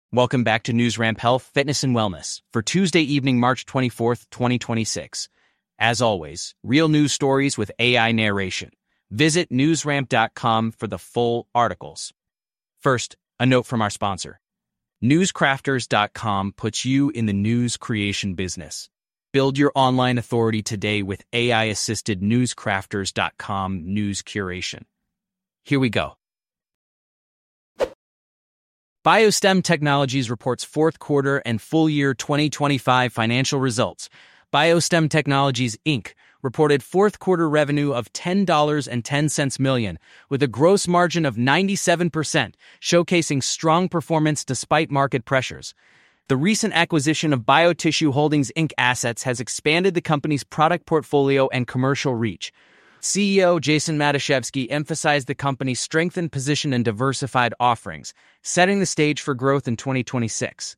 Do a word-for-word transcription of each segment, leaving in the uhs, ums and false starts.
Welcome back to NewsRamp Health, Fitness, and Wellness for Tuesday evening, March twenty-fourth, twenty twenty-six. As always, real news stories with A I narration. Visit newsramp dot com for the full articles. First, a note from our sponsor. newscrafters dot com puts you in the news creation business. Build your online authority today with A I-assisted newscrafters dot com news curation. Here we go. BioStem Technologies reports fourth quarter and full year twenty twenty-five financial results. BioStem Technologies, Incorporated reported fourth quarter revenue of ten dollars and ten cents million, with a gross margin of ninety-seven percent, showcasing strong performance despite market pressures. The recent acquisition of BioTissue Holdings Incorporated assets has expanded the company's product portfolio and commercial reach. C E O Jason Matuszewski emphasized the company's strengthened position and diversified offerings, setting the stage for growth in twenty twenty-six.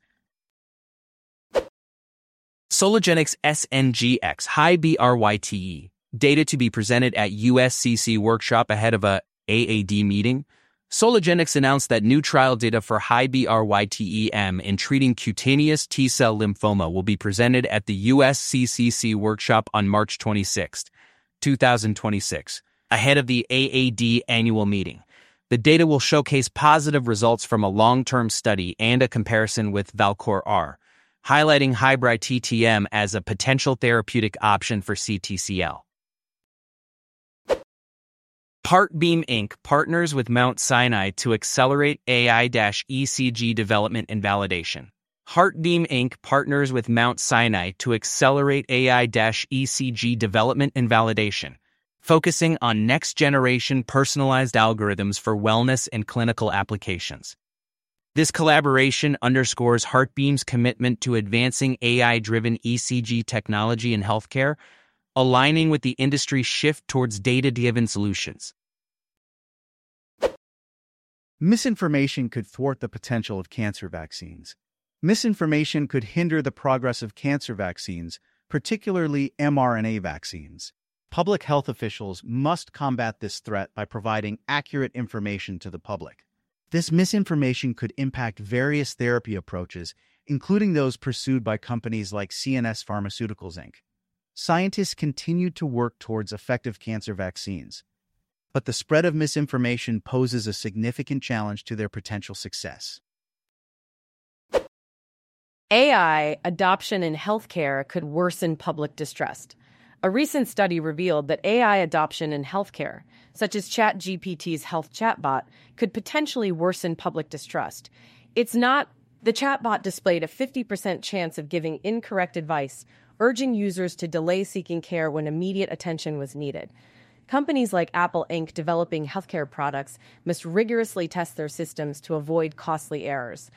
Sologenics S N G X High B R Y T E, data to be presented at U S C C workshop ahead of a A A D meeting. Sologenics announced that new trial data for high B R Y T E M in treating cutaneous T-cell lymphoma will be presented at the U S C C C workshop on March twenty-sixth, twenty twenty-six, ahead of the A A D annual meeting. The data will showcase positive results from a long-term study and a comparison with Valcor R, highlighting hybrid T T M as a potential therapeutic option for C T C L. HeartBeam Incorporated partners with Mount Sinai to accelerate A I-E C G development and validation. HeartBeam Incorporated partners with Mount Sinai to accelerate A I-E C G development and validation, focusing on next-generation personalized algorithms for wellness and clinical applications. This collaboration underscores HeartBeam's commitment to advancing A I-driven E C G technology in healthcare, aligning with the industry's shift towards data-driven solutions. Misinformation could thwart the potential of cancer vaccines. Misinformation could hinder the progress of cancer vaccines, particularly mRNA vaccines. Public health officials must combat this threat by providing accurate information to the public. This misinformation could impact various therapy approaches, including those pursued by companies like C N S Pharmaceuticals, Incorporated. Scientists continue to work towards effective cancer vaccines, but the spread of misinformation poses a significant challenge to their potential success. A I adoption in healthcare could worsen public distrust. A recent study revealed that A I adoption in healthcare, such as ChatGPT's health chatbot, could potentially worsen public distrust. It's not. The chatbot displayed a fifty percent chance of giving incorrect advice, urging users to delay seeking care when immediate attention was needed. Companies like Apple Incorporated developing healthcare products must rigorously test their systems to avoid costly errors.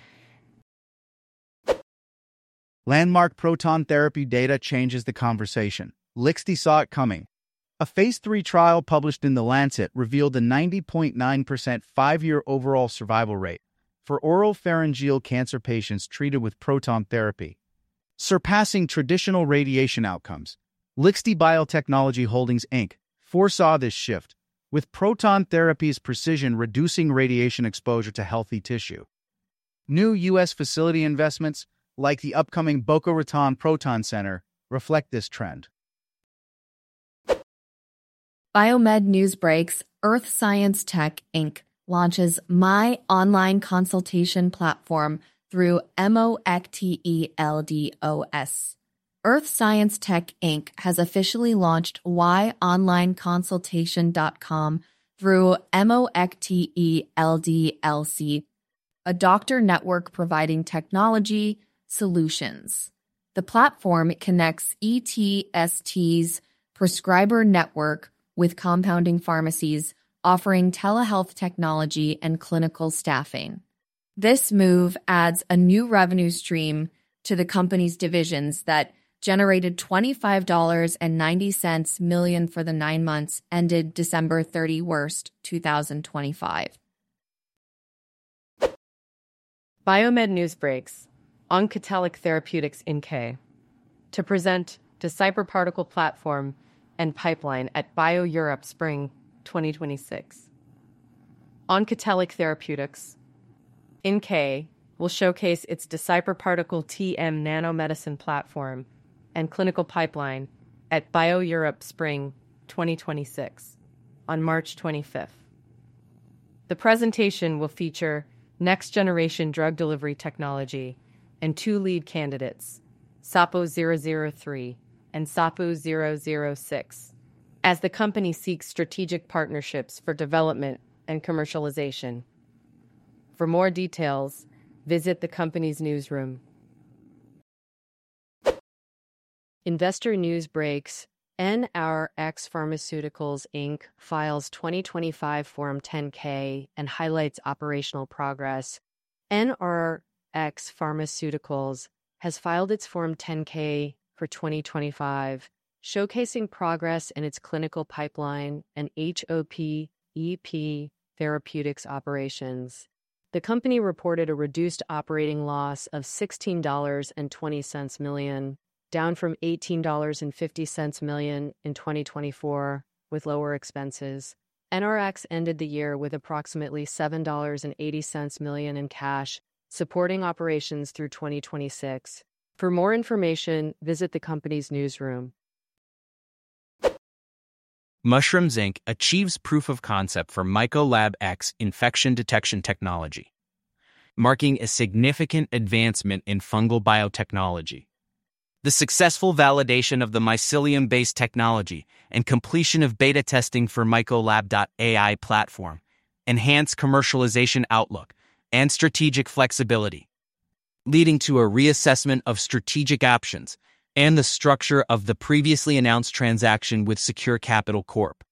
Landmark proton therapy data changes the conversation. Lixty saw it coming. A phase three trial published in The Lancet revealed a ninety point nine percent five-year overall survival rate for oral pharyngeal cancer patients treated with proton therapy, surpassing traditional radiation outcomes. Lixty Biotechnology Holdings, Incorporated foresaw this shift, with proton therapy's precision reducing radiation exposure to healthy tissue. New U S facility investments, like the upcoming Boca Raton Proton Center, reflect this trend. Biomed News breaks. Earth Science Tech, Incorporated launches My Online Consultation Platform through MOXTELDOS. Earth Science Tech, Incorporated has officially launched y online consultation dot com through MOXTELDLC, a doctor network providing technology solutions. The platform connects E T S T's prescriber network with compounding pharmacies, offering telehealth technology and clinical staffing. This move adds a new revenue stream to the company's divisions that generated twenty-five dollars and ninety cents million for the nine months ended December thirty-first, twenty twenty-five. Biomed News breaks. Oncotelic Therapeutics, Incorporated to present Decipher Particle Platform and Pipeline at BioEurope Spring twenty twenty-six. Oncotelic Therapeutics, Incorporated, will showcase its Decipher Particle T M nanomedicine platform and clinical pipeline at BioEurope Spring twenty twenty-six on March twenty-fifth. The presentation will feature next-generation drug delivery technology and two lead candidates, SAPO zero zero three and SAPO zero zero six, as the company seeks strategic partnerships for development and commercialization. For more details, visit the company's newsroom. Investor news breaks. N R X Pharmaceuticals, Incorporated files twenty twenty-five Form ten K and highlights operational progress. N R X Pharmaceuticals has filed its Form ten K for twenty twenty-five, showcasing progress in its clinical pipeline and H O P E P therapeutics operations. The company reported a reduced operating loss of sixteen dollars and twenty cents million, down from eighteen dollars and fifty cents million in twenty twenty-four, with lower expenses. N R X ended the year with approximately seven dollars and eighty cents million in cash, supporting operations through twenty twenty-six. For more information, visit the company's newsroom. Mushrooms Incorporated achieves proof of concept for MycoLab X infection detection technology, marking a significant advancement in fungal biotechnology. The successful validation of the mycelium-based technology and completion of beta testing for MycoLab dot A I platform enhance commercialization outlook and strategic flexibility, leading to a reassessment of strategic options and the structure of the previously announced transaction with Secure Capital Corp.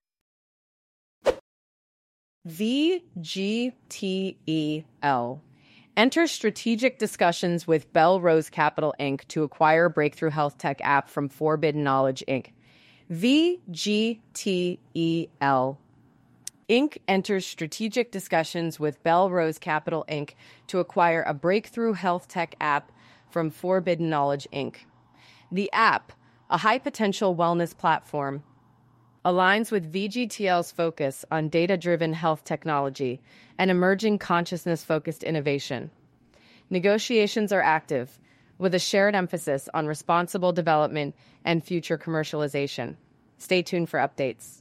V G T E L enters strategic discussions with Bell Rose Capital Incorporated to acquire breakthrough health tech app from Forbidden Knowledge Incorporated. V G T E L Incorporated enters strategic discussions with Bell Rose Capital Incorporated to acquire a breakthrough health tech app from Forbidden Knowledge Incorporated. The app, a high-potential wellness platform, aligns with V G T L's focus on data-driven health technology and emerging consciousness-focused innovation. Negotiations are active, with a shared emphasis on responsible development and future commercialization. Stay tuned for updates.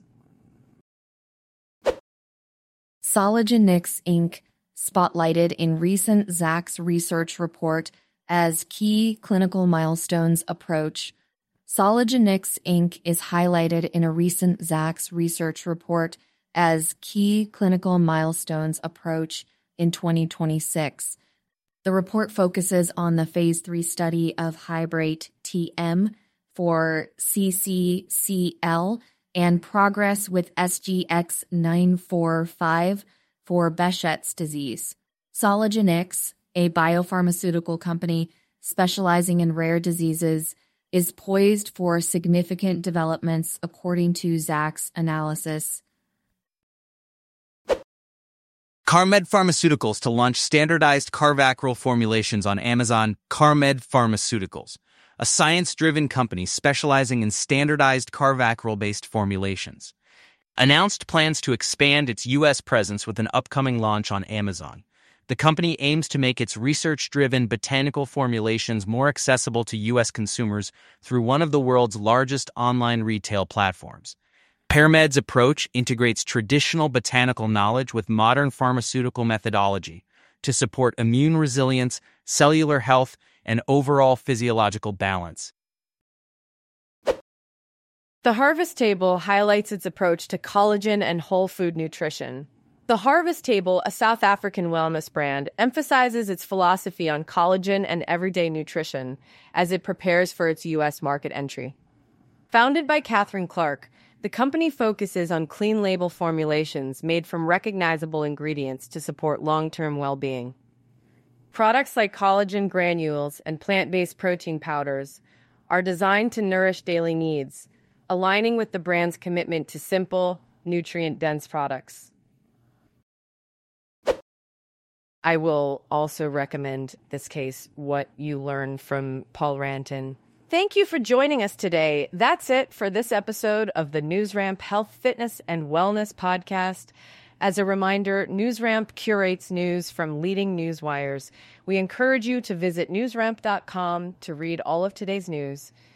Soligenix Incorporated spotlighted in recent Zacks research report as key clinical milestones approach. Soligenix Incorporated is highlighted in a recent Zacks research report as key clinical milestones approach in twenty twenty-six. The report focuses on the phase three study of Hybrate T M for C C C L and progress with S G X nine forty-five for Behçet's disease. Soligenix, a biopharmaceutical company specializing in rare diseases, is poised for significant developments according to Zacks analysis. CarMed Pharmaceuticals to launch standardized Carvacrol formulations on Amazon. CarMed Pharmaceuticals, a science-driven company specializing in standardized Carvacrol-based formulations, announced plans to expand its U S presence with an upcoming launch on Amazon. The company aims to make its research-driven botanical formulations more accessible to U S consumers through one of the world's largest online retail platforms. PearMed's approach integrates traditional botanical knowledge with modern pharmaceutical methodology to support immune resilience, cellular health, and overall physiological balance. The Harvest Table highlights its approach to collagen and whole food nutrition. The Harvest Table, a South African wellness brand, emphasizes its philosophy on collagen and everyday nutrition as it prepares for its U S market entry. Founded by Catherine Clark, the company focuses on clean label formulations made from recognizable ingredients to support long-term well-being. Products like collagen granules and plant-based protein powders are designed to nourish daily needs, aligning with the brand's commitment to simple, nutrient-dense products. I will also recommend this case, What You Learn from Paul Ranton. Thank you for joining us today. That's it for this episode of the NewsRamp Health, Fitness, and Wellness podcast. As a reminder, NewsRamp curates news from leading news wires. We encourage you to visit newsramp dot com to read all of today's news.